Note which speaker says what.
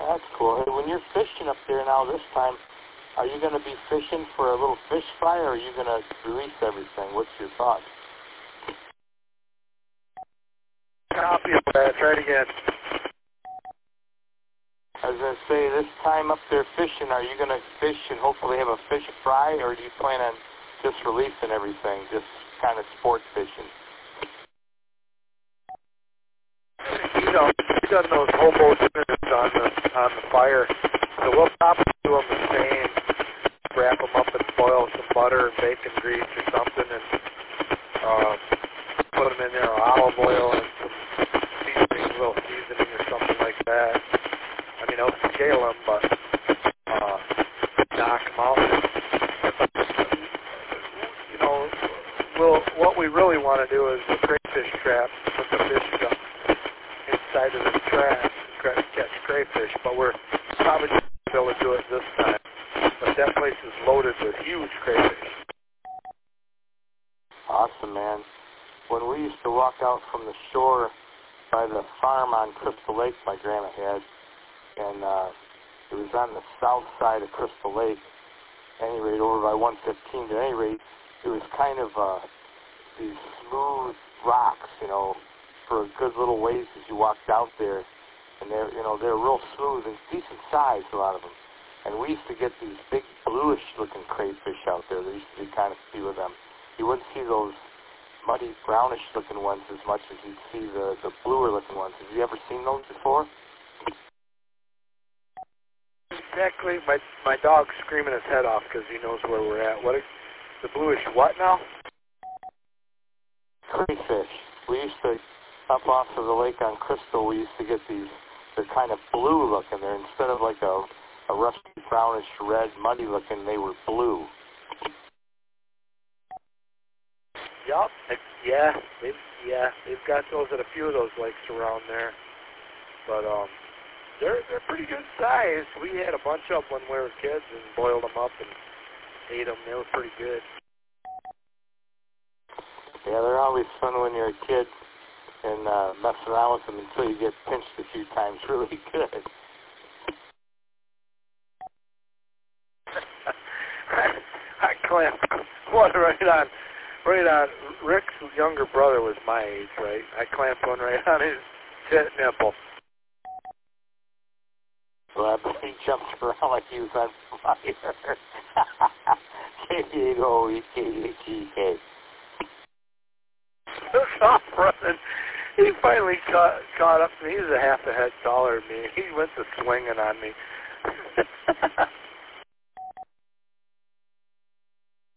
Speaker 1: That's cool. Hey, when you're fishing up there now this time, are you going to be fishing for a little fish fry, or are you going to release everything? What's your thought?
Speaker 2: Copy of that. Try it again.
Speaker 1: I was going to say, this time up there fishing, are you going to fish and hopefully have a fish fry, or do you plan on just releasing everything, just kind of sport fishing?
Speaker 2: You know, we've done those hobo dinners on the fire, so we'll probably do them the same, wrap them up and boil some butter and bacon grease or something, and put them in there, olive oil and some seasoning, a little seasoning or something like that. I mean, I'll scale them, but knock them out. You know, what we really want to do is the crayfish trap, put the fish inside of the trap and catch crayfish, but we're probably going to be able to do it this time. But that place is loaded with huge crayfish.
Speaker 1: Awesome, man. When we used to walk out from the shore by the farm on Crystal Lake my grandma had, and it was on the south side of Crystal Lake, at any rate, over by 115. At any rate, it was kind of these smooth rocks, you know, for a good little ways as you walked out there, and they're real smooth and decent size, a lot of them. And we used to get these big bluish-looking crayfish out there. There used to be kind of few of them. You wouldn't see those muddy brownish-looking ones as much as you'd see the bluer-looking ones. Have you ever seen those before?
Speaker 2: Exactly. My dog's screaming his head off because he knows where we're at. What is the bluish what now?
Speaker 1: Crayfish. We used to, up off of the lake on Crystal, we used to get these, they're kind of blue looking. They're instead of like a rusty, brownish, red, muddy looking, they were blue.
Speaker 2: Yup. They've got those at a few of those lakes around there. But they're pretty good size. We had a bunch of them when we were kids and boiled them up and ate them. They were pretty good.
Speaker 1: Yeah, they're always fun when you're a kid and messing around with them until you get pinched a few times really good.
Speaker 2: I clamped one right on. Rick's younger brother was my age, right? I clamped one right on his tit nipple.
Speaker 1: Well, he jumped around like he was on fire. K-A-O-E-K-H-E-K.
Speaker 2: Took off running. He finally caught up to me. He was a half a head taller than me. He went to swinging on me.